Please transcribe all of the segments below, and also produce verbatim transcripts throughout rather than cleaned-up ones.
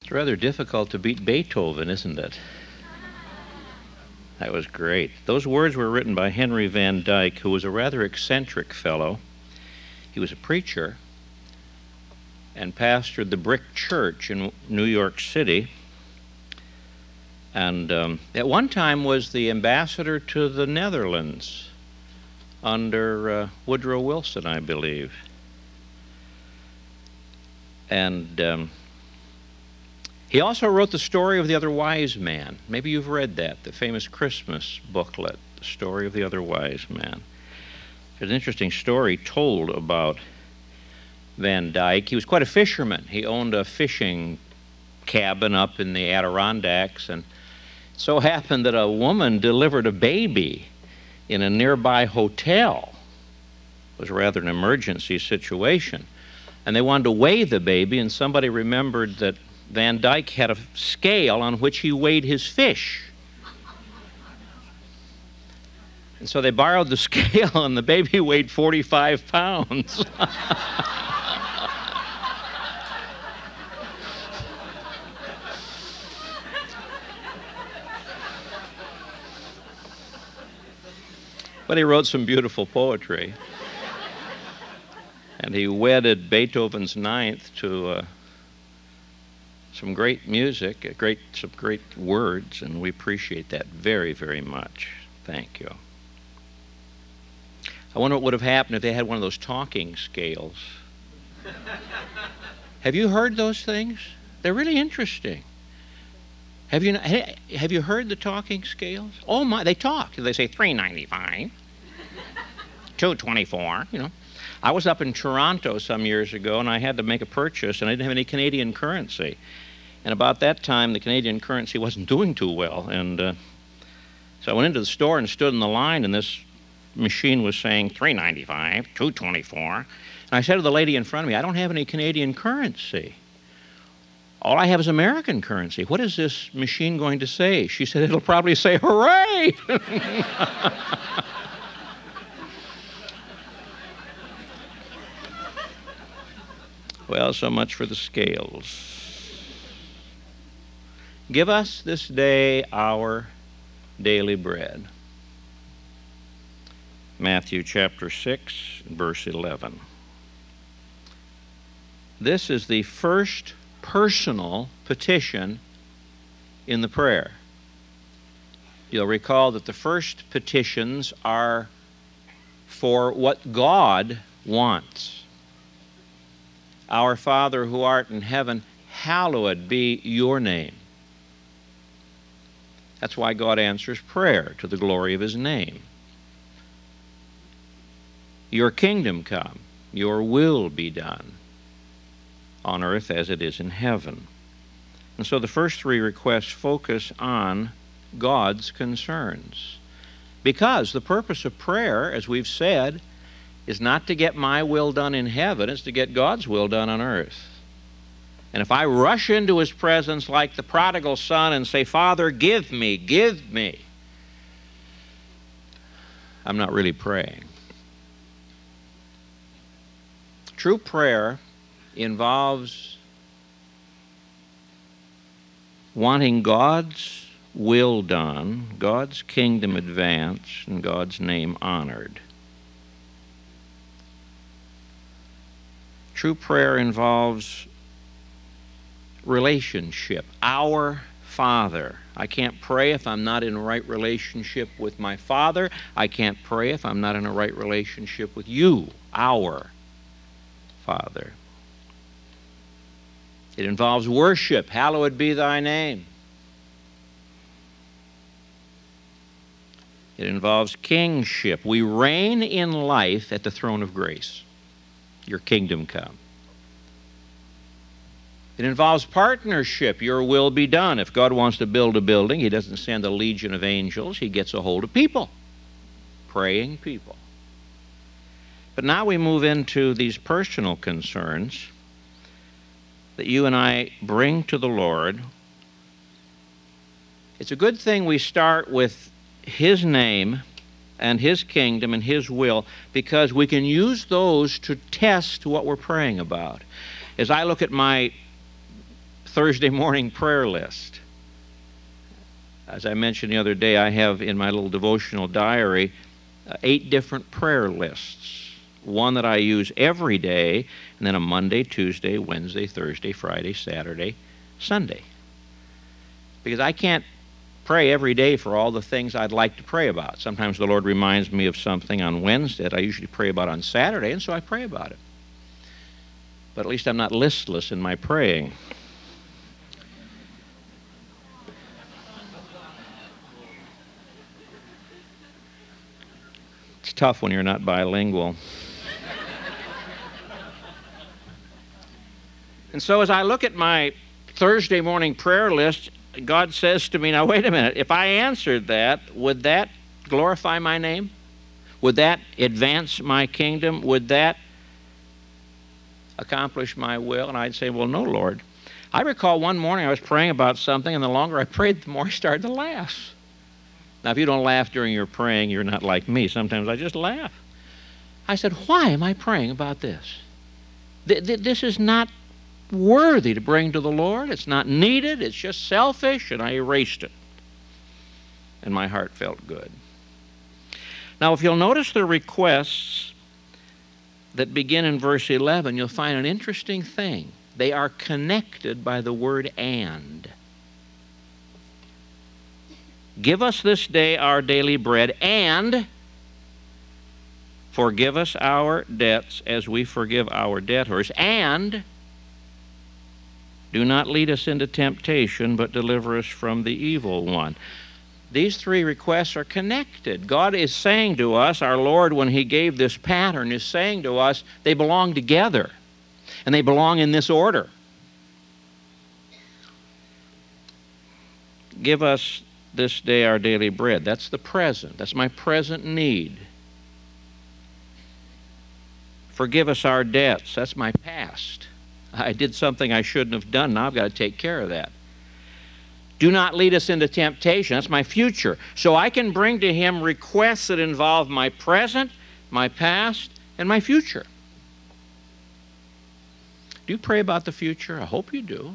It's rather difficult to beat Beethoven, isn't it? That was great. Those words were written by Henry Van Dyke, who was a rather eccentric fellow. He was a preacher and pastored the Brick Church in New York City, and um, at one time was the ambassador to the Netherlands under uh, Woodrow Wilson, I believe. And um, he also wrote The Story of the Other Wise Man. Maybe you've read that, the famous Christmas booklet, The Story of the Other Wise Man. There's an interesting story told about Van Dyke. He was quite a fisherman. He owned a fishing cabin up in the Adirondacks, and it so happened that a woman delivered a baby in a nearby hotel. It was rather an emergency situation. And they wanted to weigh the baby, and somebody remembered that Van Dyke had a scale on which he weighed his fish. And so they borrowed the scale, and the baby weighed forty-five pounds. But he wrote some beautiful poetry. And he wedded Beethoven's Ninth to uh, some great music, a great, some great words, and we appreciate that very, very much. Thank you. I wonder what would have happened if they had one of those talking scales. Have you heard those things? They're really interesting. Have you, have you heard the talking scales? Oh my, they talk. They say three ninety-five, two twenty-four, you know. I was up in Toronto some years ago, and I had to make a purchase, and I didn't have any Canadian currency. And about that time, the Canadian currency wasn't doing too well. And uh, so I went into the store and stood in the line, and this machine was saying three ninety-five, two twenty-four. And I said to the lady in front of me, I don't have any Canadian currency. All I have is American currency. What is this machine going to say? She said, it'll probably say, hooray! Well, so much for the scales. Give us this day our daily bread. Matthew chapter six, verse eleven. This is the first personal petition in the prayer. You'll recall that the first petitions are for what God wants. Our Father who art in heaven, hallowed be your name. That's why God answers prayer, to the glory of his name. Your kingdom come, your will be done, on earth as it is in heaven. And so the first three requests focus on God's concerns. Because the purpose of prayer, as we've said, is not to get my will done in heaven, it's to get God's will done on earth. And if I rush into his presence like the prodigal son and say, Father, give me, give me, I'm not really praying. True prayer involves wanting God's will done, God's kingdom advanced, and God's name honored. True prayer involves relationship. Our Father. I can't pray if I'm not in a right relationship with my Father. I can't pray if I'm not in a right relationship with you, our Father. It involves worship. Hallowed be thy name. It involves kingship. We reign in life at the throne of grace. Your kingdom come. It involves partnership. Your will be done. If God wants to build a building, he doesn't send a legion of angels. He gets a hold of people, praying people. But now we move into these personal concerns that you and I bring to the Lord. It's a good thing we start with his name and his kingdom and his will, because we can use those to test what we're praying about. As I look at my Thursday morning prayer list. As I mentioned the other day, I have in my little devotional diary uh, eight different prayer lists. One that I use every day, and then a Monday, Tuesday, Wednesday, Thursday, Friday, Saturday, Sunday. Because I can't pray every day for all the things I'd like to pray about. Sometimes the Lord reminds me of something on Wednesday that I usually pray about on Saturday, and so I pray about it. But at least I'm not listless in my praying. It's tough when you're not bilingual. And so as I look at my Thursday morning prayer list, God says to me, now wait a minute, if I answered that, would that glorify my name? Would that advance my kingdom? Would that accomplish my will? And I'd say, well, no, Lord. I recall one morning I was praying about something, and the longer I prayed, the more I started to laugh. Now, if you don't laugh during your praying, you're not like me. Sometimes I just laugh. I said, why am I praying about this? Th- th- this is not worthy to bring to the Lord. It's not needed. It's just selfish, and I erased it. And my heart felt good. Now, if you'll notice the requests that begin in verse eleven, you'll find an interesting thing. They are connected by the word and. Give us this day our daily bread, and forgive us our debts as we forgive our debtors, and do not lead us into temptation, but deliver us from the evil one. These three requests are connected. God is saying to us, our Lord, when He gave this pattern, is saying to us, they belong together, and they belong in this order. Give us this day our daily bread. That's the present. That's my present need. Forgive us our debts. That's my past. I did something I shouldn't have done. Now I've got to take care of that. Do not lead us into temptation. That's my future. So I can bring to Him requests that involve my present, my past, and my future. Do you pray about the future? I hope you do.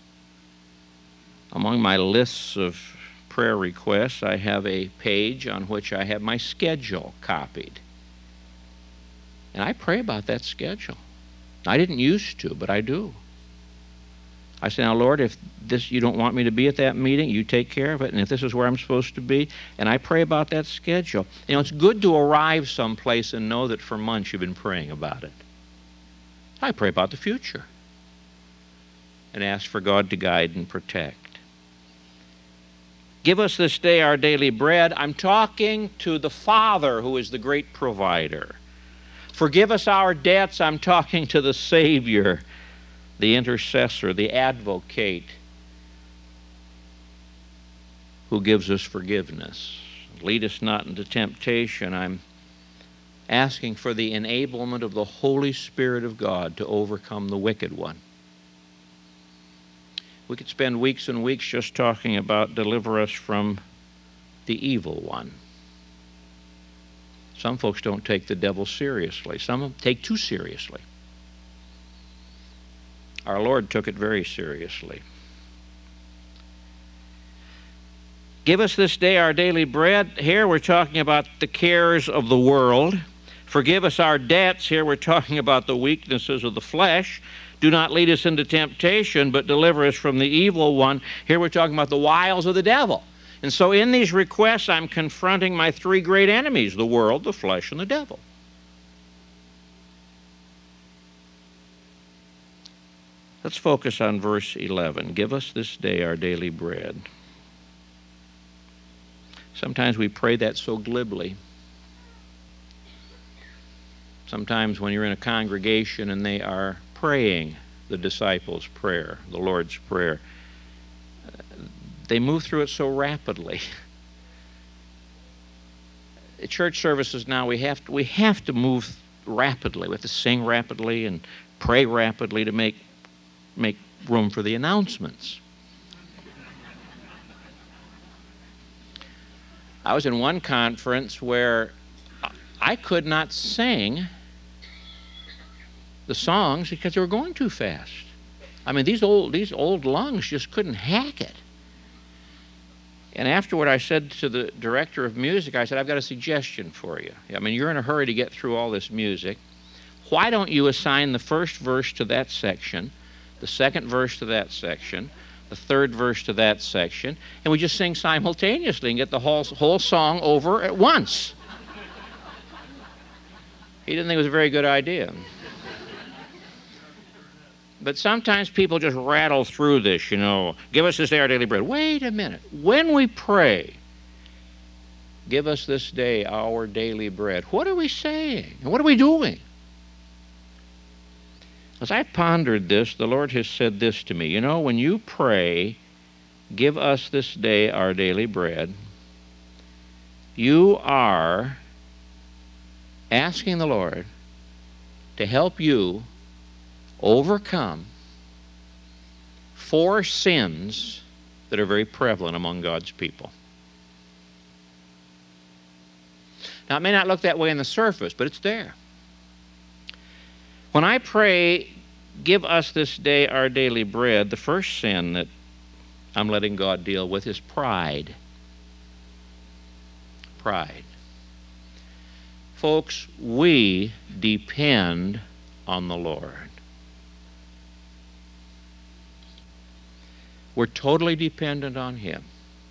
Among my lists of prayer requests, I have a page on which I have my schedule copied. And I pray about that schedule. I didn't used to, but I do. I say, now, Lord, if this you don't want me to be at that meeting, you take care of it, and if this is where I'm supposed to be, and I pray about that schedule. You know, it's good to arrive someplace and know that for months you've been praying about it. I pray about the future and ask for God to guide and protect. Give us this day our daily bread. I'm talking to the Father who is the great provider. Forgive us our debts. I'm talking to the Savior, the intercessor, the advocate who gives us forgiveness. Lead us not into temptation. I'm asking for the enablement of the Holy Spirit of God to overcome the wicked one. We could spend weeks and weeks just talking about deliver us from the evil one. Some folks don't take the devil seriously. Some take too seriously. Our Lord took it very seriously. Give us this day our daily bread. Here we're talking about the cares of the world. Forgive us our debts. Here we're talking about the weaknesses of the flesh. Do not lead us into temptation, but deliver us from the evil one. Here we're talking about the wiles of the devil. And so in these requests, I'm confronting my three great enemies, the world, the flesh, and the devil. Let's focus on verse eleven. Give us this day our daily bread. Sometimes we pray that so glibly. Sometimes when you're in a congregation and they are praying the disciples' prayer, the Lord's Prayer, they move through it so rapidly. At church services now, we have to, we have to move rapidly. We have to sing rapidly and pray rapidly to make, make room for the announcements. I was in one conference where I could not sing the songs because they were going too fast. I mean, these old, these old lungs just couldn't hack it. And afterward, I said to the director of music, I said, I've got a suggestion for you. I mean, you're in a hurry to get through all this music. Why don't you assign the first verse to that section, the second verse to that section, the third verse to that section, and we just sing simultaneously and get the whole, whole song over at once. He didn't think it was a very good idea. But sometimes people just rattle through this, you know. Give us this day our daily bread. Wait a minute. When we pray, give us this day our daily bread, what are we saying? And what are we doing? As I pondered this, the Lord has said this to me. You know, when you pray, give us this day our daily bread, you are asking the Lord to help you overcome four sins that are very prevalent among God's people. Now, it may not look that way on the surface, but it's there. When I pray, give us this day our daily bread, the first sin that I'm letting God deal with is pride. Pride. Folks, we depend on the Lord. We're totally dependent on Him.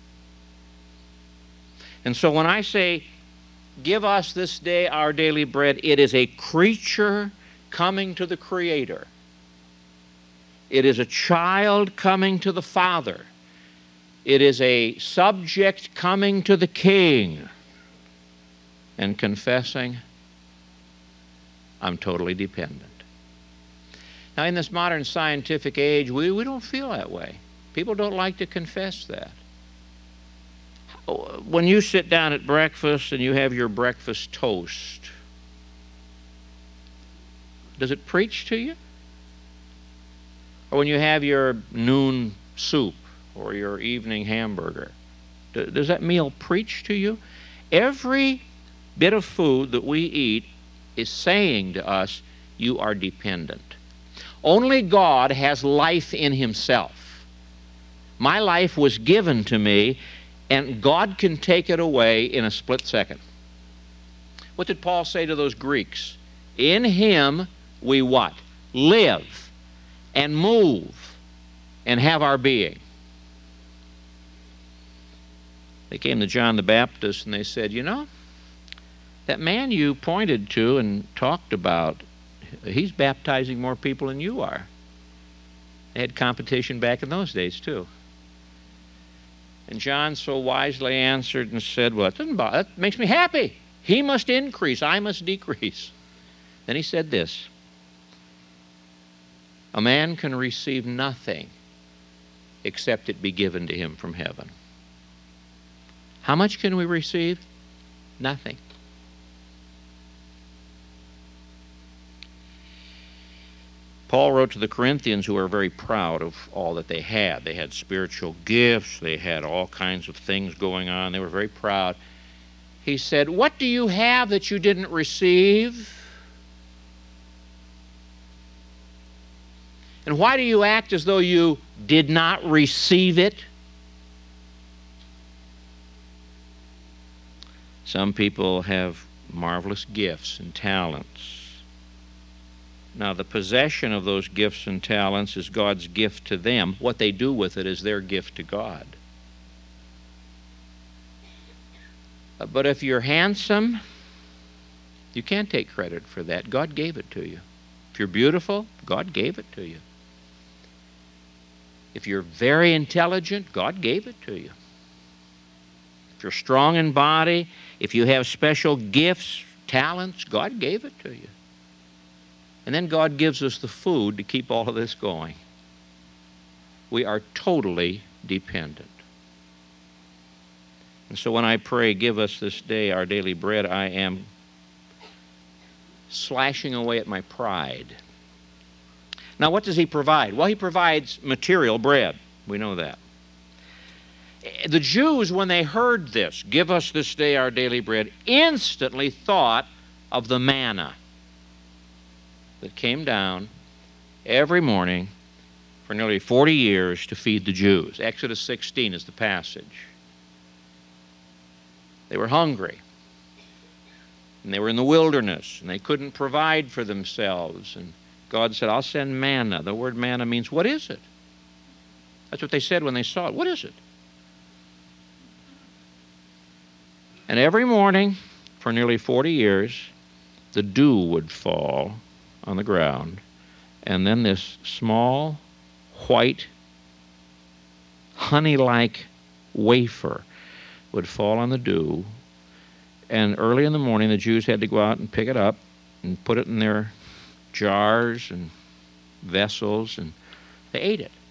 And so when I say, give us this day our daily bread, it is a creature coming to the Creator. It is a child coming to the Father. It is a subject coming to the King and confessing, I'm totally dependent. Now, in this modern scientific age, we, we don't feel that way. People don't like to confess that. When you sit down at breakfast and you have your breakfast toast, does it preach to you? Or when you have your noon soup or your evening hamburger, does that meal preach to you? Every bit of food that we eat is saying to us, you are dependent. Only God has life in Himself. My life was given to me, and God can take it away in a split second. What did Paul say to those Greeks? In Him we what? Live and move and have our being. They came to John the Baptist and they said, you know, that man you pointed to and talked about, he's baptizing more people than you are. They had competition back in those days too. And John so wisely answered and said, well, that, doesn't bother, that makes me happy. He must increase, I must decrease. Then he said this, a man can receive nothing except it be given to him from heaven. How much can we receive? Nothing. Paul wrote to the Corinthians, who were very proud of all that they had. They had spiritual gifts. They had all kinds of things going on. They were very proud. He said, what do you have that you didn't receive? And why do you act as though you did not receive it? Some people have marvelous gifts and talents. Now, the possession of those gifts and talents is God's gift to them. What they do with it is their gift to God. But if you're handsome, you can't take credit for that. God gave it to you. If you're beautiful, God gave it to you. If you're very intelligent, God gave it to you. If you're strong in body, if you have special gifts, talents, God gave it to you. And then God gives us the food to keep all of this going. We are totally dependent. And so when I pray, give us this day our daily bread, I am slashing away at my pride. Now, what does He provide? Well, He provides material bread. We know that. The Jews, when they heard this, give us this day our daily bread, instantly thought of the manna that came down every morning for nearly forty years to feed the Jews. Exodus sixteen is the passage. They were hungry. And they were in the wilderness, and they couldn't provide for themselves. And God said, I'll send manna. The word manna means, what is it? That's what they said when they saw it. What is it? And every morning, for nearly forty years, the dew would fall on the ground. And then this small, white, honey-like wafer would fall on the dew. And early in the morning, the Jews had to go out and pick it up and put it in their jars and vessels, and they ate it.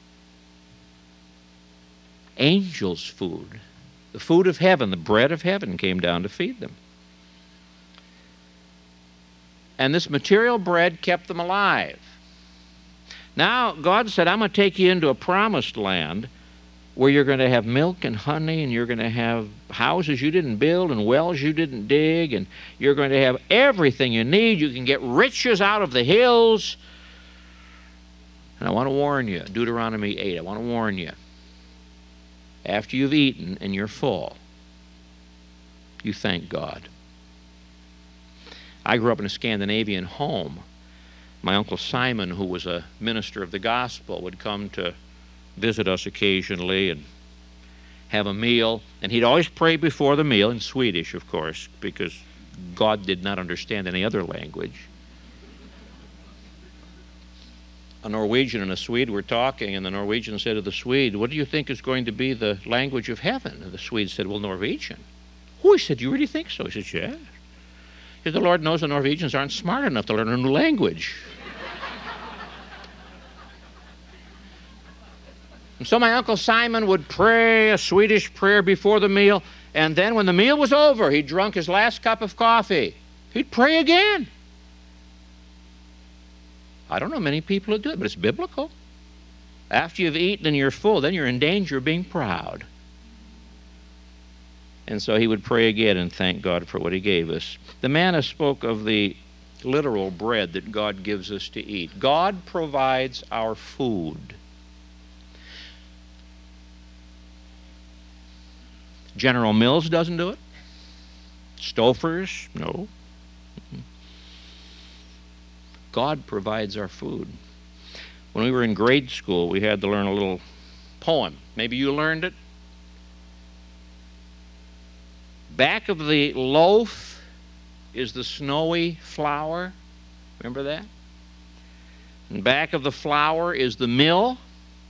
Angels' food, the food of heaven, the bread of heaven came down to feed them. And this material bread kept them alive. Now, God said, I'm going to take you into a promised land where you're going to have milk and honey, and you're going to have houses you didn't build and wells you didn't dig, and you're going to have everything you need. You can get riches out of the hills. And I want to warn you, Deuteronomy eight, I want to warn you. After you've eaten and you're full, you thank God. I grew up in a Scandinavian home. My Uncle Simon, who was a minister of the gospel, would come to visit us occasionally and have a meal. And he'd always pray before the meal, in Swedish, of course, because God did not understand any other language. A Norwegian and a Swede were talking, and the Norwegian said to the Swede, what do you think is going to be the language of heaven? And the Swede said, well, Norwegian. Oh, he said, you really think so? He said, yeah. He said, the Lord knows the Norwegians aren't smart enough to learn a new language. And so my Uncle Simon would pray a Swedish prayer before the meal, and then when the meal was over, he'd drunk his last cup of coffee, he'd pray again. I don't know many people who do it, but it's biblical. After you've eaten and you're full, then you're in danger of being proud. And so he would pray again and thank God for what he gave us. The manna spoke of the literal bread that God gives us to eat. God provides our food. General Mills doesn't do it. Stouffer's, no. God provides our food. When we were in grade school, we had to learn a little poem. Maybe you learned it. Back of the loaf is the snowy flour. Remember that? And back of the flour is the mill.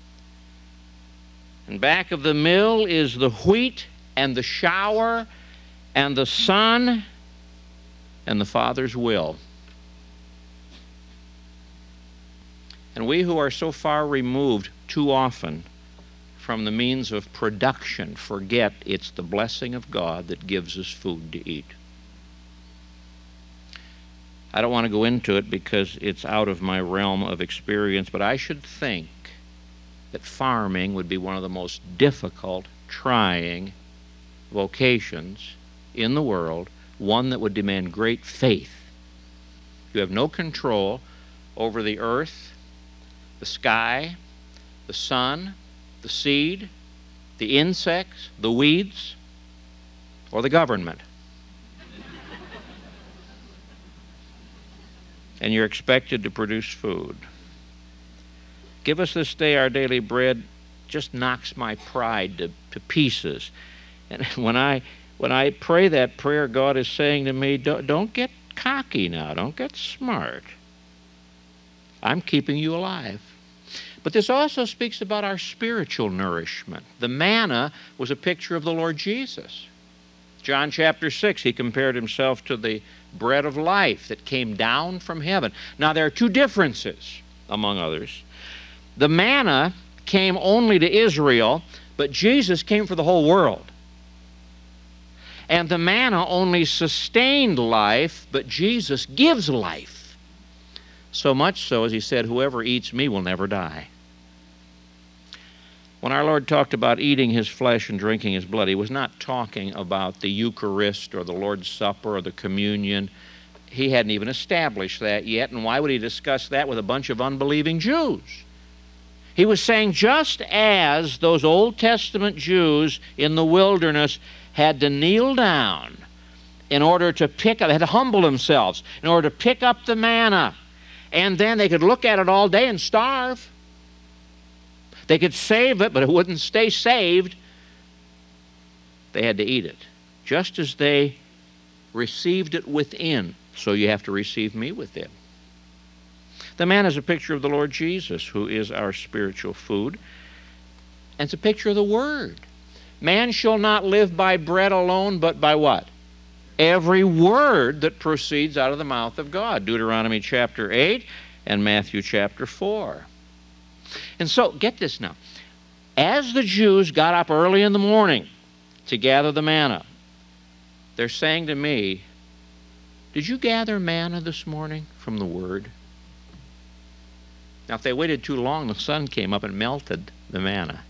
And back of the mill is the wheat and the shower and the sun and the Father's will. And we who are so far removed too often from the means of production forget it's the blessing of God that gives us food to eat. I don't want to go into it because it's out of my realm of experience, but I should think that farming would be one of the most difficult, trying vocations in the world, one that would demand great faith. You have no control over the earth, the sky, the sun, the seed, the insects, the weeds, or the government. And you're expected to produce food. Give us this day our daily bread just knocks my pride to, to pieces. And when I when I pray that prayer, God is saying to me, don't, don't get cocky now. Don't get smart. I'm keeping you alive. But this also speaks about our spiritual nourishment. The manna was a picture of the Lord Jesus. John chapter six, he compared himself to the bread of life that came down from heaven. Now, there are two differences, among others. The manna came only to Israel, but Jesus came for the whole world. And the manna only sustained life, but Jesus gives life. So much so, as he said, whoever eats me will never die. When our Lord talked about eating his flesh and drinking his blood, he was not talking about the Eucharist or the Lord's Supper or the communion. He hadn't even established that yet, and why would he discuss that with a bunch of unbelieving Jews? He was saying just as those Old Testament Jews in the wilderness had to kneel down in order to pick up, had to humble themselves in order to pick up the manna, and then they could look at it all day and starve. They could save it, but it wouldn't stay saved. They had to eat it, just as they received it within. So you have to receive me within. The manna is a picture of the Lord Jesus, who is our spiritual food. And it's a picture of the Word. Man shall not live by bread alone, but by what? Every word that proceeds out of the mouth of God. Deuteronomy chapter eight and Matthew chapter four. And so, get this now. As the Jews got up early in the morning to gather the manna, they're saying to me, did you gather manna this morning from the Word? Now, if they waited too long, the sun came up and melted the manna.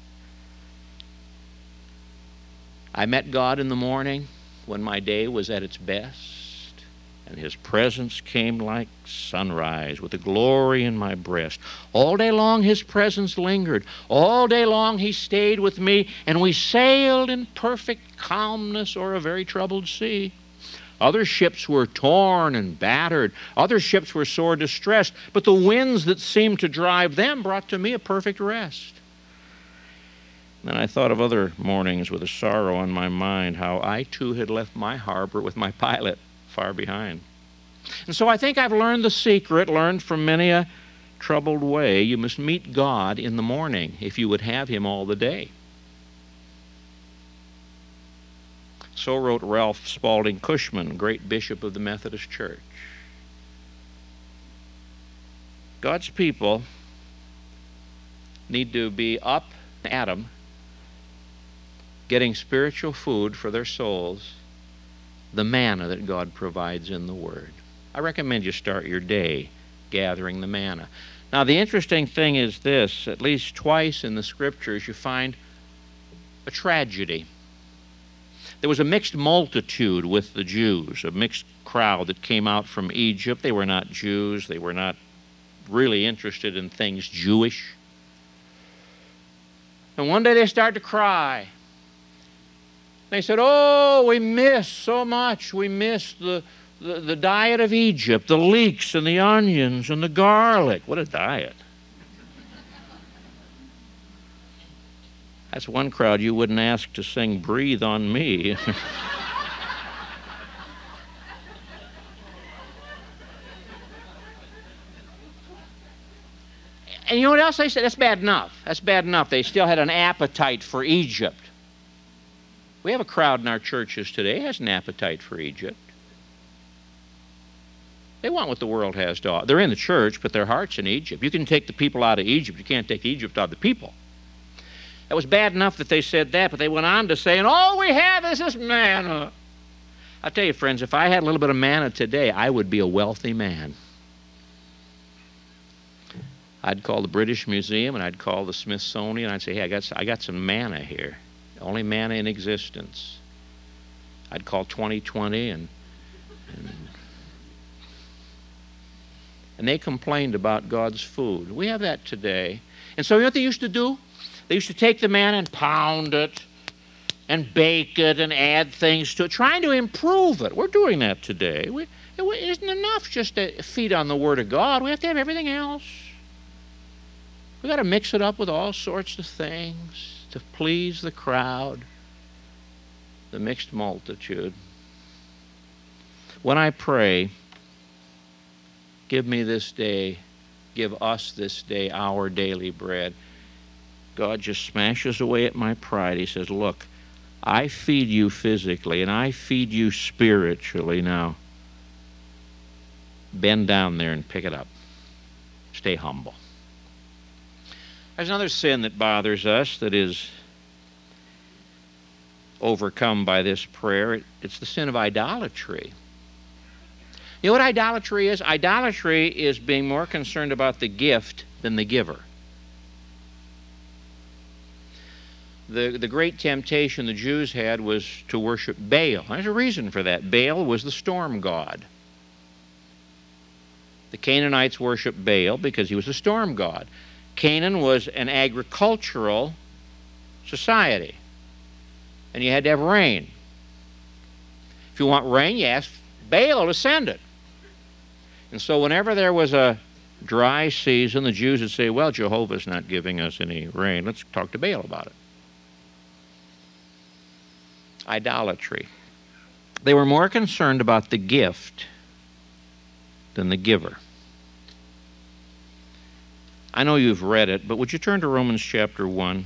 I met God in the morning when my day was at its best, and His presence came like sunrise with a glory in my breast. All day long His presence lingered. All day long He stayed with me, and we sailed in perfect calmness o'er a very troubled sea. Other ships were torn and battered. Other ships were sore distressed. But the winds that seemed to drive them brought to me a perfect rest. Then I thought of other mornings with a sorrow on my mind, how I too had left my harbor with my pilot far behind. And so I think I've learned the secret, learned from many a troubled way. You must meet God in the morning if you would have Him all the day. So wrote Ralph Spaulding Cushman, great bishop of the Methodist Church. God's people need to be up at 'em, getting spiritual food for their souls, the manna that God provides in the Word. I recommend you start your day gathering the manna. Now, the interesting thing is this, at least twice in the Scriptures you find a tragedy. There was a mixed multitude with the Jews, a mixed crowd that came out from Egypt. They were not Jews. They were not really interested in things Jewish. And one day they start to cry. They said, oh, we miss so much. We miss the, the, the diet of Egypt, the leeks and the onions and the garlic. What a diet. That's one crowd you wouldn't ask to sing Breathe on Me. And you know what else they said? That's bad enough. That's bad enough. They still had an appetite for Egypt. We have a crowd in our churches today that has an appetite for Egypt. They want what the world has to offer. They're in the church, but their heart's in Egypt. You can take the people out of Egypt. You can't take Egypt out of the people. That was bad enough that they said that, but they went on to say, and all we have is this manna. I'll tell you, friends, if I had a little bit of manna today, I would be a wealthy man. I'd call the British Museum and I'd call the Smithsonian and I'd say, hey, I got, I got some manna here. The only manna in existence. I'd call twenty twenty and, and and they complained about God's food. We have that today. And so you know what they used to do? They used to take the manna and pound it and bake it and add things to it, trying to improve it. We're doing that today. We, it isn't enough just to feed on the Word of God. We have to have everything else. We've got to mix it up with all sorts of things to please the crowd, the mixed multitude. When I pray, give me this day, give us this day our daily bread, God just smashes away at my pride. He says, look, I feed you physically and I feed you spiritually. Now, bend down there and pick it up. Stay humble. There's another sin that bothers us that is overcome by this prayer. It's the sin of idolatry. You know what idolatry is? Idolatry is being more concerned about the gift than the giver. The, the great temptation the Jews had was to worship Baal. There's a reason for that. Baal was the storm god. The Canaanites worshiped Baal because he was a storm god. Canaan was an agricultural society, and you had to have rain. If you want rain, you ask Baal to send it. And so whenever there was a dry season, the Jews would say, well, Jehovah's not giving us any rain. Let's talk to Baal about it. Idolatry. They were more concerned about the gift than the giver. I know you've read it, but would you turn to Romans chapter one?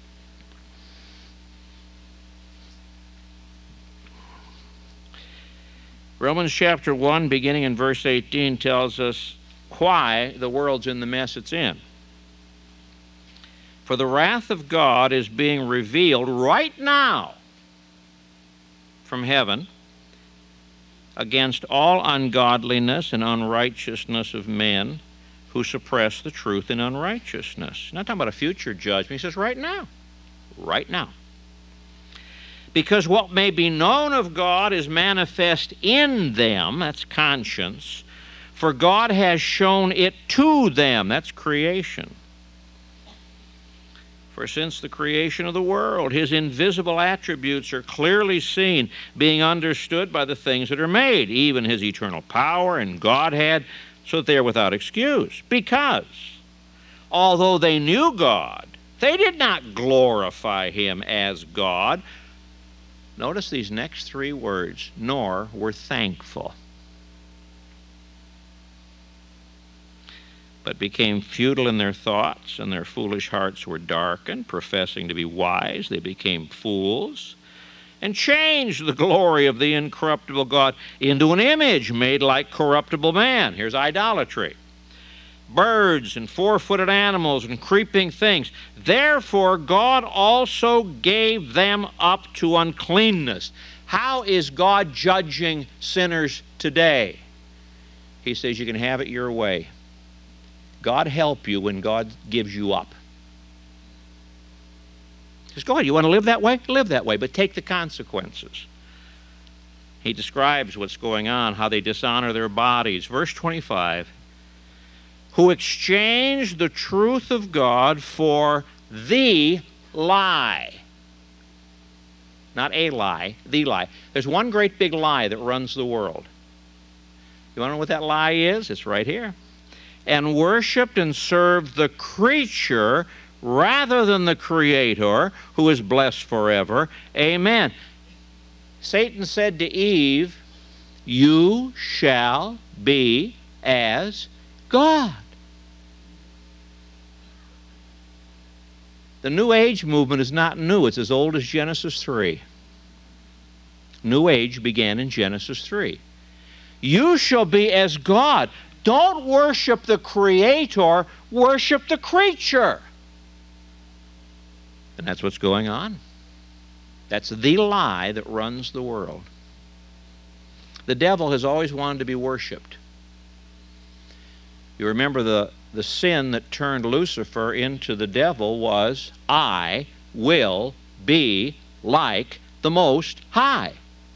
Romans chapter one, beginning in verse eighteen, tells us why the world's in the mess it's in. For the wrath of God is being revealed right now from heaven against all ungodliness and unrighteousness of men who suppress the truth in unrighteousness. He's not talking about a future judgment. He says right now. Right now. Because what may be known of God is manifest in them, that's conscience, for God has shown it to them, that's creation. For since the creation of the world, his invisible attributes are clearly seen, being understood by the things that are made, even his eternal power and Godhead, so that they are without excuse. Because, although they knew God, they did not glorify him as God. Notice these next three words, nor were thankful, but became futile in their thoughts, and their foolish hearts were darkened. Professing to be wise, they became fools, and changed the glory of the incorruptible God into an image made like corruptible man. Here's idolatry. Birds and four-footed animals and creeping things. Therefore God also gave them up to uncleanness. How is God judging sinners today? He says you can have it your way. God help you when God gives you up. He says, go ahead, you want to live that way? Live that way, but take the consequences. He describes what's going on, how they dishonor their bodies. Verse twenty-five, who exchanged the truth of God for the lie. Not a lie, the lie. There's one great big lie that runs the world. You want to know what that lie is? It's right here. And worshiped and served the creature rather than the Creator, who is blessed forever. Amen. Satan said to Eve, you shall be as God. The New Age movement is not new. It's as old as Genesis three. New Age began in Genesis three. You shall be as God. Don't worship the Creator, worship the creature. And that's what's going on. That's the lie that runs the world. The devil has always wanted to be worshipped. You remember the, the sin that turned Lucifer into the devil was, I will be like the Most High.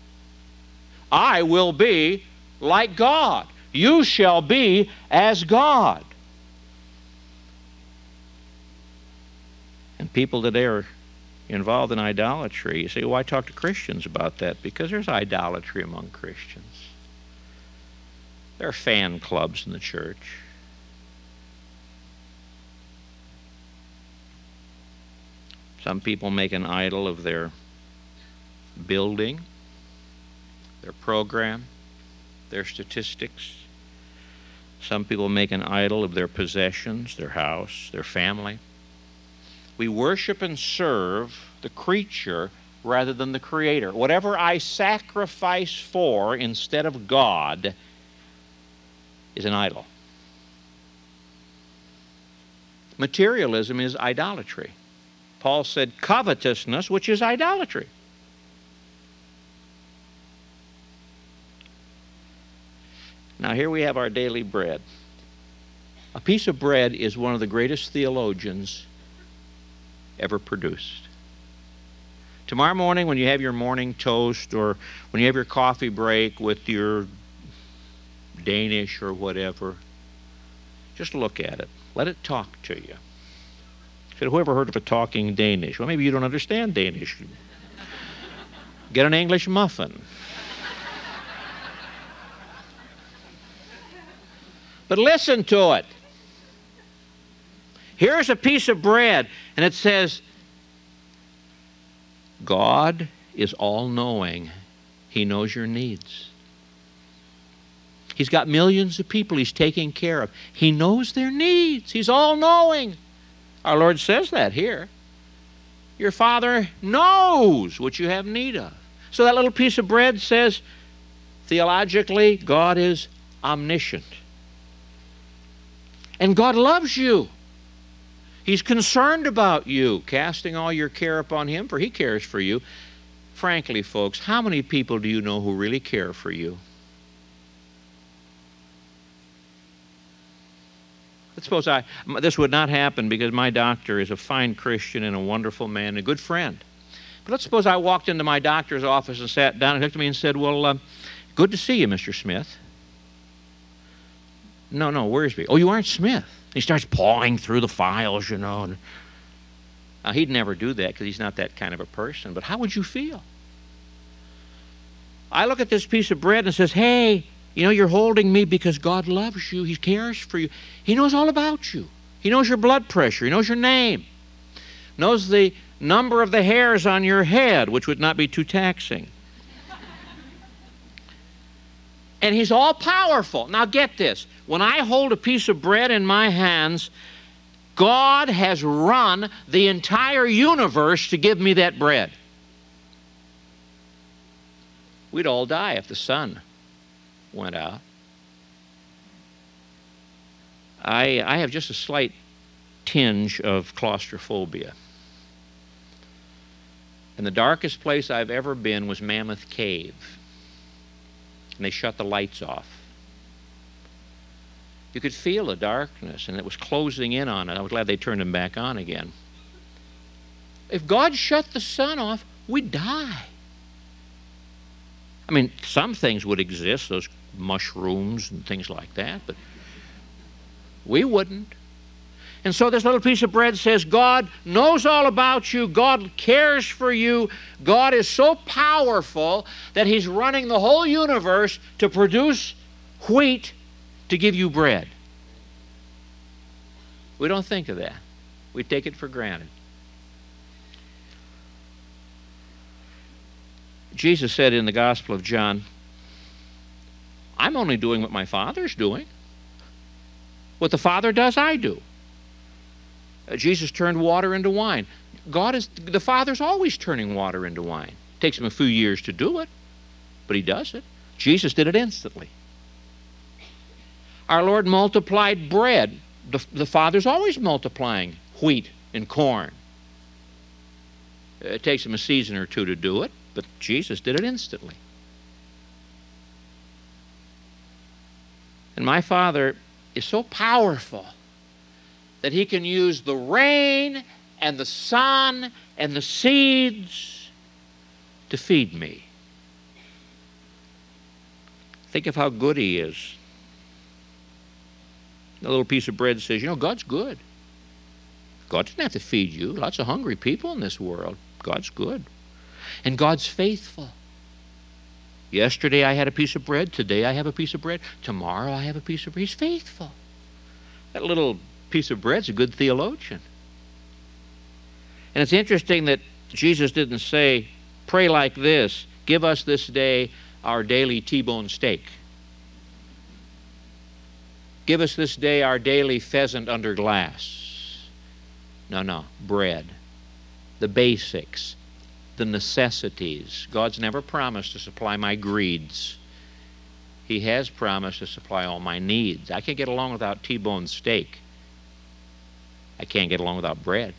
I will be like God. You shall be as God. And people today are involved in idolatry. You say, why talk to Christians about that? Because there's idolatry among Christians. There are fan clubs in the church. Some people make an idol of their building, their program, their statistics. Some people make an idol of their possessions, their house, their family. We worship and serve the creature rather than the Creator. Whatever I sacrifice for instead of God is an idol. Materialism is idolatry. Paul said covetousness, which is idolatry. Now here we have our daily bread. A piece of bread is one of the greatest theologians ever produced. Tomorrow morning when you have your morning toast or when you have your coffee break with your Danish or whatever, just look at it. Let it talk to you. He said, whoever heard of a talking Danish? Well, maybe you don't understand Danish. Get an English muffin. But listen to it. Here's a piece of bread, and it says, God is all-knowing. He knows your needs. He's got millions of people He's taking care of. He knows their needs. He's all-knowing. Our Lord says that here. Your Father knows what you have need of. So that little piece of bread says, theologically, God is omniscient. And God loves you. He's concerned about you, casting all your care upon Him, for He cares for you. Frankly, folks, how many people do you know who really care for you? Let's suppose I, this would not happen because my doctor is a fine Christian and a wonderful man and a good friend. But let's suppose I walked into my doctor's office and sat down and looked at me and said, well, uh, good to see you, Mister Smith. No, no, Worsby. Oh, you aren't Smith. He starts pawing through the files, you know. And, now, he'd never do that because he's not that kind of a person. But how would you feel? I look at this piece of bread and it says, hey, you know, you're holding me because God loves you. He cares for you. He knows all about you. He knows your blood pressure. He knows your name. Knows the number of the hairs on your head, which would not be too taxing. And He's all-powerful. Now get this. When I hold a piece of bread in my hands, God has run the entire universe to give me that bread. We'd all die if the sun went out. I, I have just a slight tinge of claustrophobia. And the darkest place I've ever been was Mammoth Cave. And they shut the lights off. You could feel the darkness, and it was closing in on it. I was glad they turned them back on again. If God shut the sun off, we'd die. I mean, some things would exist, those mushrooms and things like that, but we wouldn't. And so this little piece of bread says, God knows all about you. God cares for you. God is so powerful that He's running the whole universe to produce wheat to give you bread. We don't think of that. We take it for granted. Jesus said in the Gospel of John, I'm only doing what my Father's doing. What the Father does, I do. Uh, Jesus turned water into wine. God is, the Father's always turning water into wine. It takes Him a few years to do it, but He does it. Jesus did it instantly. Our Lord multiplied bread. The, the Father's always multiplying wheat and corn. It takes Him a season or two to do it, but Jesus did it instantly. And my Father is so powerful that He can use the rain and the sun and the seeds to feed me. Think of how good He is. A little piece of bread says, you know, God's good. God doesn't have to feed you. Lots of hungry people in this world. God's good. And God's faithful. Yesterday I had a piece of bread. Today I have a piece of bread. Tomorrow I have a piece of bread. He's faithful. That little piece of bread's a good theologian. And it's interesting that Jesus didn't say, pray like this, give us this day our daily T-bone steak. Give us this day our daily pheasant under glass. No, no, bread. The basics. The necessities. God's never promised to supply my greeds. He has promised to supply all my needs. I can't get along without T-bone steak. I can't get along without bread.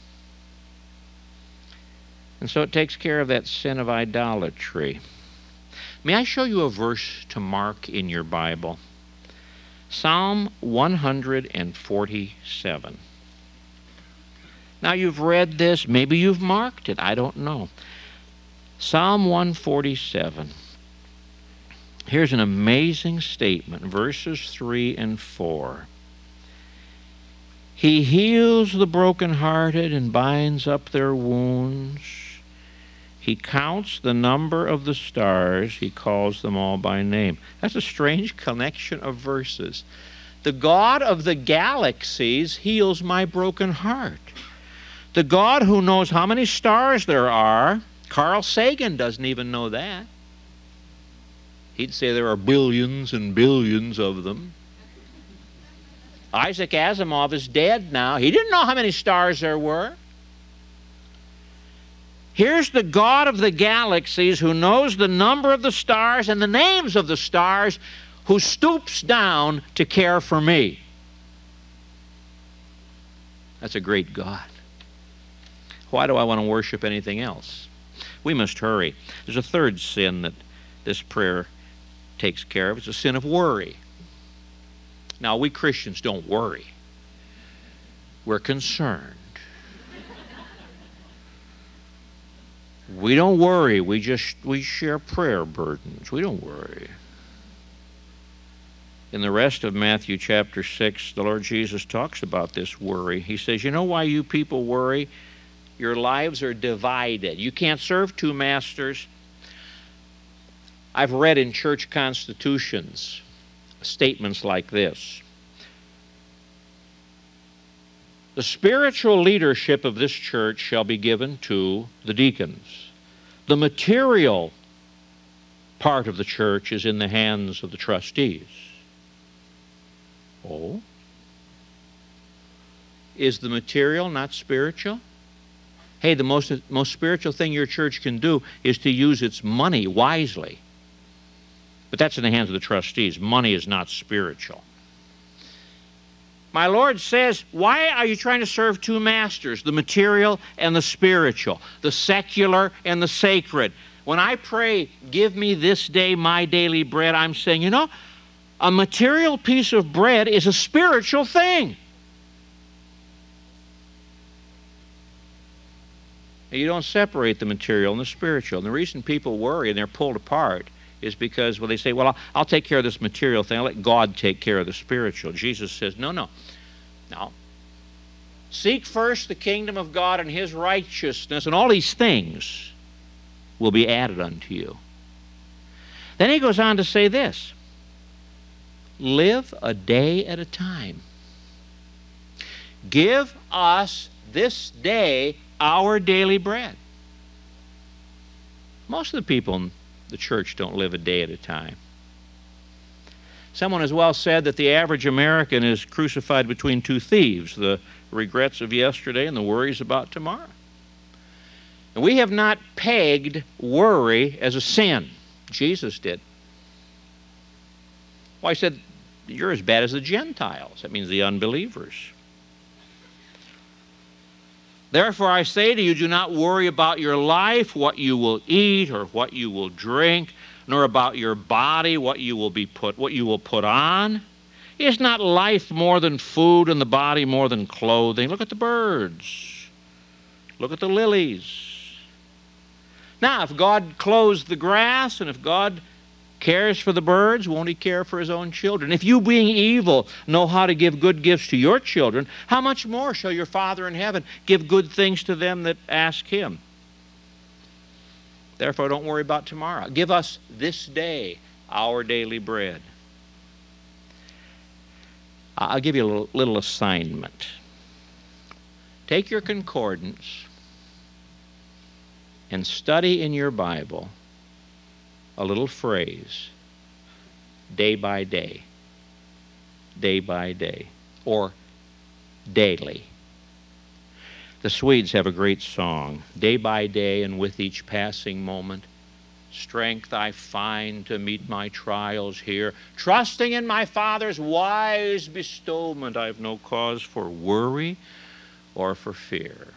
And so it takes care of that sin of idolatry. May I show you a verse to mark in your Bible? Psalm one hundred forty-seven. Now you've read this, maybe you've marked it, I don't know. Psalm one forty-seven. Here's an amazing statement, verses three and four. He heals the brokenhearted and binds up their wounds. He counts the number of the stars. He calls them all by name. That's a strange connection of verses. The God of the galaxies heals my broken heart. The God who knows how many stars there are, Carl Sagan doesn't even know that. He'd say there are billions and billions of them. Isaac Asimov is dead now. He didn't know how many stars there were. Here's the God of the galaxies who knows the number of the stars and the names of the stars, who stoops down to care for me. That's a great God. Why do I want to worship anything else? We must hurry. There's a third sin that this prayer takes care of. It's a sin of worry. Now, we Christians don't worry. We're concerned. We don't worry. We just, we share prayer burdens. We don't worry. In the rest of Matthew chapter six, the Lord Jesus talks about this worry. He says, you know why you people worry? Your lives are divided. You can't serve two masters. I've read in church constitutions statements like this. The spiritual leadership of this church shall be given to the deacons. The material part of the church is in the hands of the trustees. Oh? Is the material not spiritual? Hey, the most, most spiritual thing your church can do is to use its money wisely. But that's in the hands of the trustees. Money is not spiritual. My Lord says, why are you trying to serve two masters, the material and the spiritual, the secular and the sacred? When I pray, give me this day my daily bread, I'm saying, you know, a material piece of bread is a spiritual thing. You don't separate the material and the spiritual. And the reason people worry and they're pulled apart is because, well, they say, well, I'll, I'll take care of this material thing. I'll let God take care of the spiritual. Jesus says, no, no. No. Seek first the kingdom of God and His righteousness, and all these things will be added unto you. Then He goes on to say this. Live a day at a time. Give us this day our daily bread. Most of the people in the church don't live a day at a time. Someone has well said that the average American is crucified between two thieves, the regrets of yesterday and the worries about tomorrow. And we have not pegged worry as a sin. Jesus did. Well, he said, you're as bad as the Gentiles. That means the unbelievers. Therefore, I say to you, do not worry about your life, what you will eat or what you will drink, nor about your body, what you will be put, what you will put on. Is not life more than food and the body more than clothing? Look at the birds. Look at the lilies. Now, if God clothes the grass and if God cares for the birds, won't He care for His own children? If you, being evil, know how to give good gifts to your children, how much more shall your Father in heaven give good things to them that ask Him? Therefore, don't worry about tomorrow. Give us this day our daily bread. I'll give you a little, little assignment. Take your concordance and study in your Bible a little phrase, day by day, day by day, or daily. The Swedes have a great song, day by day and with each passing moment, strength I find to meet my trials here, trusting in my Father's wise bestowment, I have no cause for worry or for fear.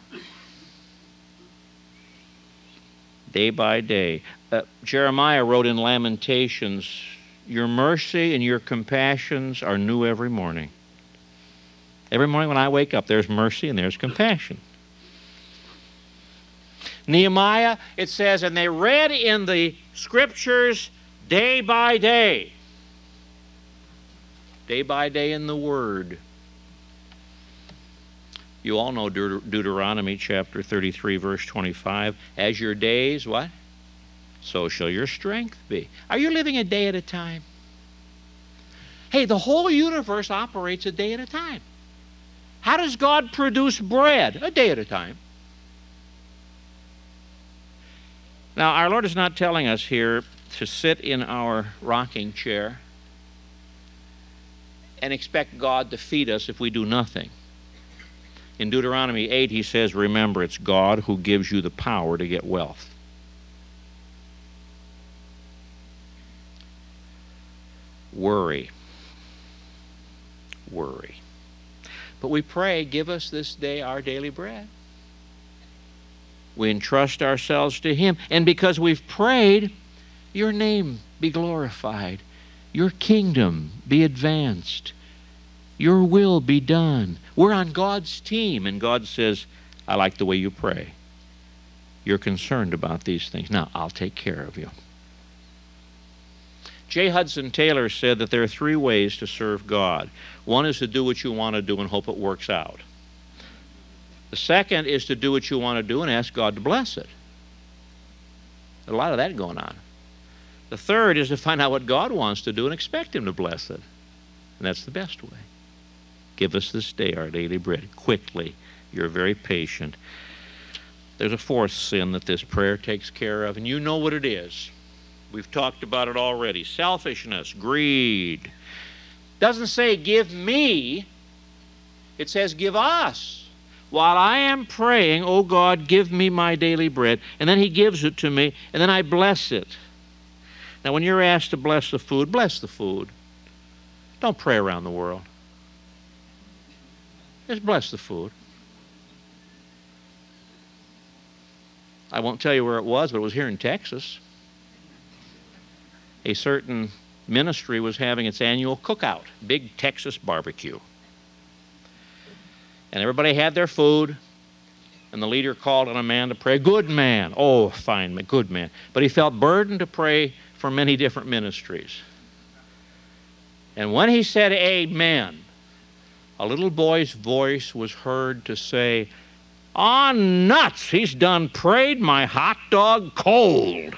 Day by day. Uh, Jeremiah wrote in Lamentations, your mercy and your compassions are new every morning. Every morning when I wake up, there's mercy and there's compassion. Nehemiah, it says, and they read in the Scriptures day by day. Day by day in the Word. You all know Deut- Deuteronomy chapter thirty-three, verse twenty-five. As your days, what? So shall your strength be. Are you living a day at a time? Hey, the whole universe operates a day at a time. How does God produce bread? A day at a time. Now, our Lord is not telling us here to sit in our rocking chair and expect God to feed us if we do nothing. In Deuteronomy eight, he says, remember, it's God who gives you the power to get wealth. Worry. Worry. But we pray, give us this day our daily bread. We entrust ourselves to him. And because we've prayed, your name be glorified. Your kingdom be advanced. Your will be done. We're on God's team, and God says, I like the way you pray. You're concerned about these things. Now, I'll take care of you. J. Hudson Taylor said that there are three ways to serve God. One is to do what you want to do and hope it works out. The second is to do what you want to do and ask God to bless it. There's a lot of that going on. The third is to find out what God wants to do and expect him to bless it. And that's the best way. Give us this day our daily bread. Quickly. You're very patient. There's a fourth sin that this prayer takes care of, and you know what it is. We've talked about it already. Selfishness, greed. Doesn't say give me. It says give us. While I am praying, oh God, give me my daily bread, and then he gives it to me, and then I bless it. Now, when you're asked to bless the food, bless the food. Don't pray around the world. Just bless the food. I won't tell you where it was, but it was here in Texas. A certain ministry was having its annual cookout, big Texas barbecue. And everybody had their food, and the leader called on a man to pray. Good man. Oh, fine, good man. But he felt burdened to pray for many different ministries. And when he said amen, a little boy's voice was heard to say, "Ah, nuts, he's done prayed my hot dog cold."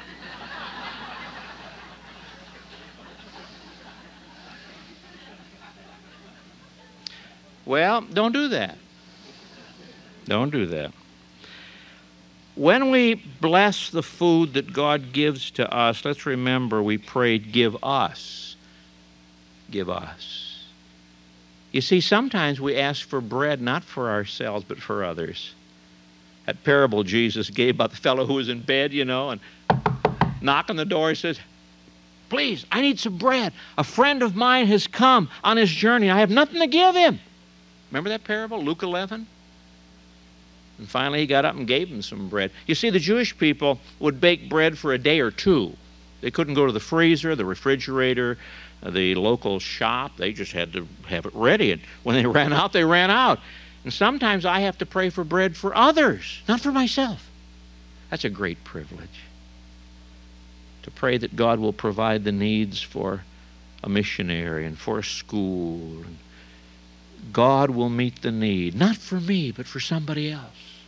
Well, don't do that. Don't do that. When we bless the food that God gives to us, let's remember we prayed, give us. Give us. You see, sometimes we ask for bread not for ourselves, but for others. That parable Jesus gave about the fellow who was in bed, you know, and knock on the door, he says, please, I need some bread. A friend of mine has come on his journey. I have nothing to give him. Remember that parable, Luke eleven? And finally he got up and gave him some bread. You see, the Jewish people would bake bread for a day or two. They couldn't go to the freezer, the refrigerator, the local shop. They just had to have it ready. And when they ran out, they ran out. And sometimes I have to pray for bread for others, not for myself. That's a great privilege. To pray that God will provide the needs for a missionary and for a school. And God will meet the need, not for me, but for somebody else.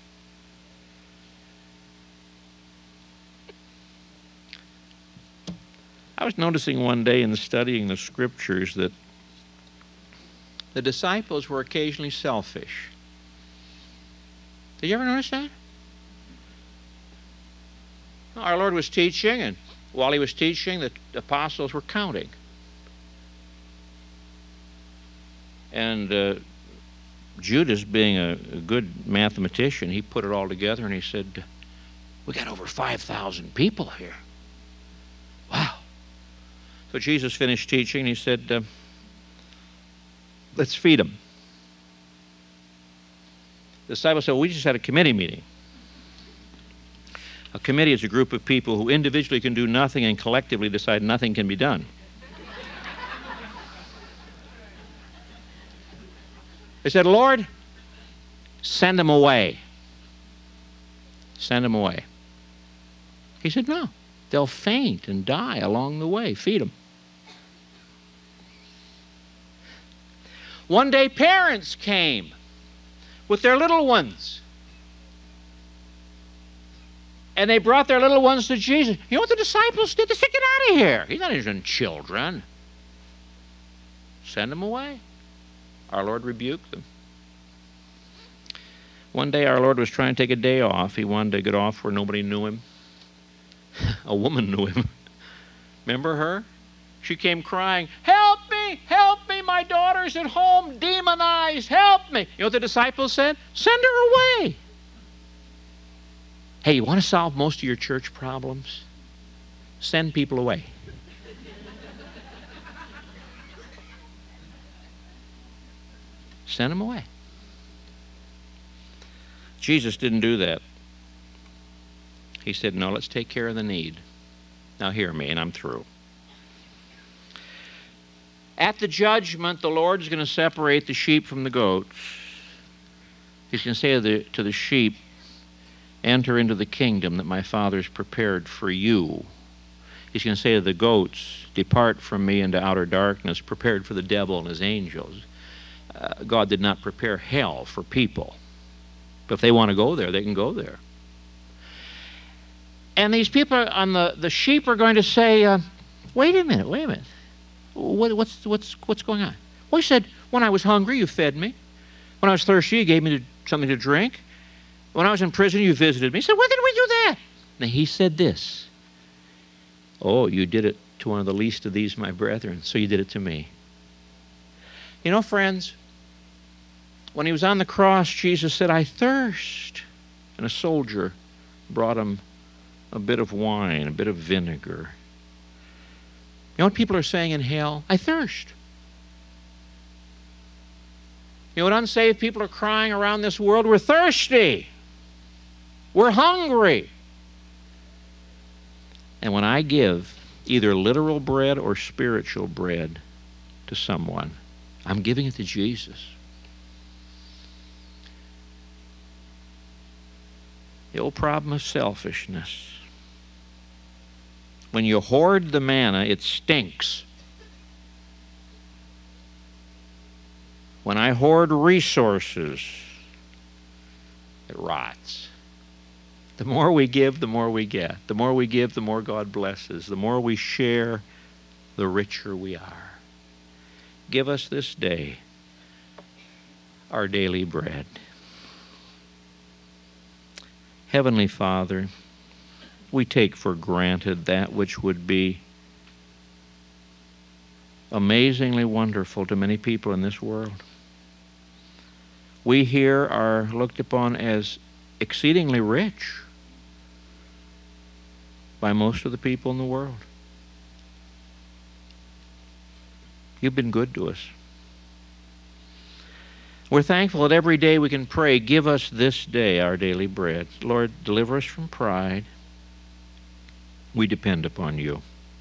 I was noticing one day in studying the scriptures that the disciples were occasionally selfish. Did you ever notice that? Our Lord was teaching, and while he was teaching, the apostles were counting. And uh, Judas, being a, a good mathematician, he put it all together and he said, we got over five thousand people here. Wow. So Jesus finished teaching and he said, uh, let's feed them. The disciples said, well, we just had a committee meeting. A committee is a group of people who individually can do nothing and collectively decide nothing can be done. They said, Lord, send them away. Send them away. He said, no, they'll faint and die along the way. Feed them. One day parents came with their little ones. And they brought their little ones to Jesus. You know what the disciples did? They said, get out of here. He's not interested in children. Send them away. Our Lord rebuked them. One day our Lord was trying to take a day off. He wanted to get off where nobody knew him. A woman knew him. Remember her? She came crying, help me, help me, my daughter's at home, demonized, help me. You know what the disciples said? Send her away. Hey, you want to solve most of your church problems? Send people away. Send them away. Jesus didn't do that. He said, no, let's take care of the need. Now hear me, and I'm through. At the judgment, the Lord's going to separate the sheep from the goats. He's going to say to the, to the sheep, enter into the kingdom that my Father's prepared for you. He's going to say to the goats, depart from me into outer darkness, prepared for the devil and his angels. Uh, God did not prepare hell for people. But if they want to go there, they can go there. And these people on the, the sheep are going to say, uh, wait a minute, wait a minute. What, what's, what's, what's going on? Well, he said, when I was hungry, you fed me. When I was thirsty, you gave me to, something to drink. When I was in prison, you visited me. He said, when did we do that? And he said this, oh, you did it to one of the least of these, my brethren, so you did it to me. You know, friends, when he was on the cross, Jesus said, I thirst. And a soldier brought him a bit of wine, a bit of vinegar. You know what people are saying in hell? I thirst. You know what unsaved people are crying around this world? We're thirsty. We're hungry. And when I give either literal bread or spiritual bread to someone, I'm giving it to Jesus. The old problem of selfishness. When you hoard the manna, it stinks. When I hoard resources, it rots. The more we give, the more we get. The more we give, the more God blesses. The more we share, the richer we are. Give us this day our daily bread. Heavenly Father, we take for granted that which would be amazingly wonderful to many people in this world. We here are looked upon as exceedingly rich by most of the people in the world. You've been good to us. We're thankful that every day we can pray, give us this day our daily bread. Lord, deliver us from pride. We depend upon you.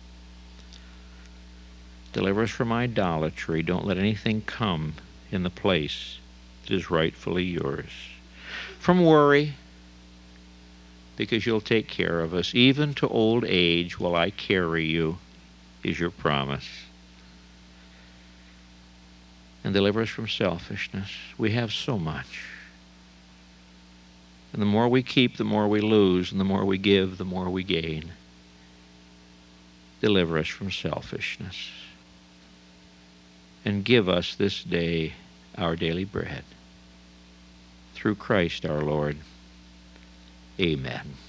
Deliver us from idolatry. Don't let anything come in the place that is rightfully yours. From worry, because you'll take care of us. Even to old age will I carry you, is your promise. And deliver us from selfishness. We have so much. And the more we keep, the more we lose, and the more we give, the more we gain. Deliver us from selfishness. And give us this day our daily bread. Through Christ our Lord. Amen.